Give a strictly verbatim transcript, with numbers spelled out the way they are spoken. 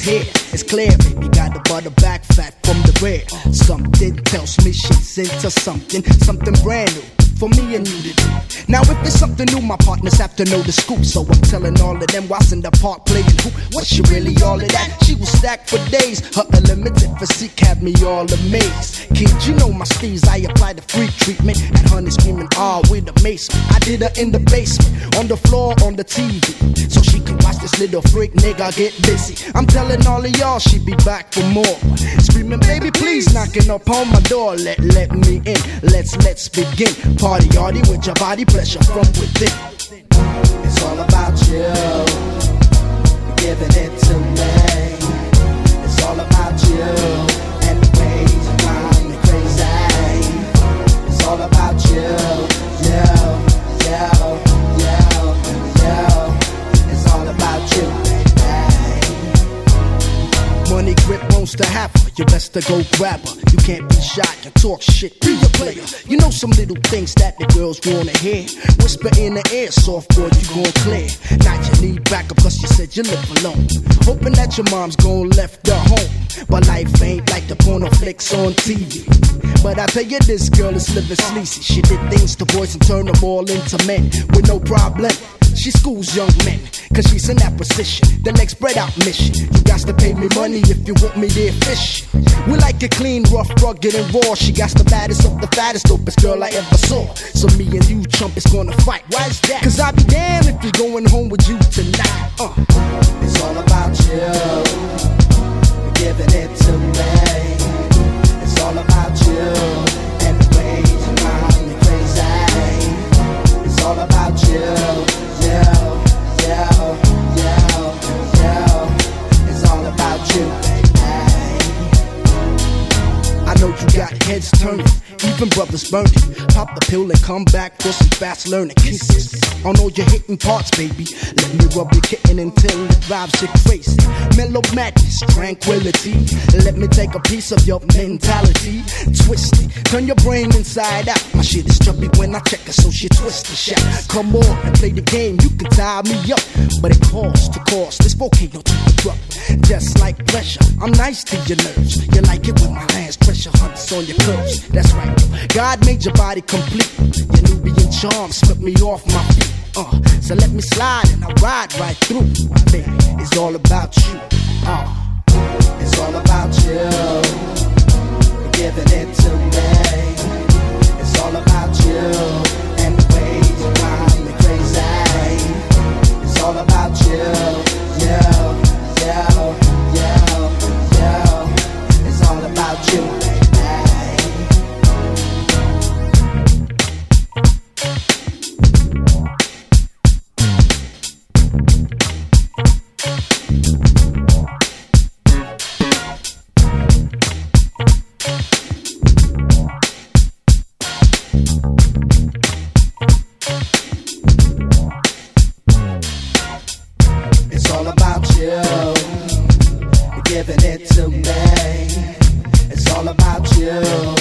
here. It's clear, baby, got the butter back fat from the rear. Something tells me she's into something, something brand new for me and you to do. Now if it's something new, my partners have to know the scoop. So I'm telling all of them whilst in the park playing hoop. Was she really all of that? She was stacked for days. Her unlimited physique had me all amazed. Kid, you know my steez, I applied the free treatment. And honey screaming, ah, oh, with amazement. I did her in the basement, on the floor, on the T V, so she can watch this little freak nigga get busy. I'm telling all of y'all she be back for more. Screaming, baby, please, knocking up on my door. Let, let me in, let's, let's begin. Party, party with your body, pleasure from within. It's all about you, giving it to me. It's all about you, and the ways you drive me crazy. It's all about you, yo, yo, yo, yo. It's all about you, baby. Money grip wants to have her, you best to go grab her. You can't be shy, you talk shit, be a player. You know some little things that the girls wanna hear. Whisper in the air, soft boy, you gon' clear. Now you need backup cause you said you live alone. Hoping that your mom's gon' left her home. But life ain't like the porno flicks on T V. But I tell you this girl is living sleazy. She did things to boys and turned them all into men with no problem. She schools young men, cause she's in that position. The next bread out mission. You got to pay me money if you want me there fish. We like it clean, rough, rugged, and raw. She got the baddest of the fattest, dopest girl I ever saw. So me and you chump is gonna fight. Why is that? Cause I'll be damned if you're going home with you tonight. Uh. It's all about you, giving it to me. It's all about you, and the ways you drive me crazy. It's all about you. Yo, yo, yo, yo, it's all about you, baby. I know you got heads turning, even brothers burning. Pop the pill and come back for some fast learning kisses on all your hitting parts, baby. Let me rub your kitten until it drives you crazy. Mellow madness, tranquility. Let me take a piece of your mentality. Twist it, turn your brain inside out. My shit is chubby when I check her, so she twist the shot. Come on and play the game, you can tie me up, but it costs to cost this volcano to erupt. Just like pressure, I'm nice to your nerves. You like it when my hands pressure hunts on your curves. That's right, God made your body complete. Your Nubian charms flip me off my feet. Uh, so let me slide and I ride right through. Baby, it's all about you. Uh, it's all about you, giving it to me. It's all about you, and the ways you drive me crazy. It's all about you, yo, yo, yo, yo. It's all about you. Giving it to me. It's all about you.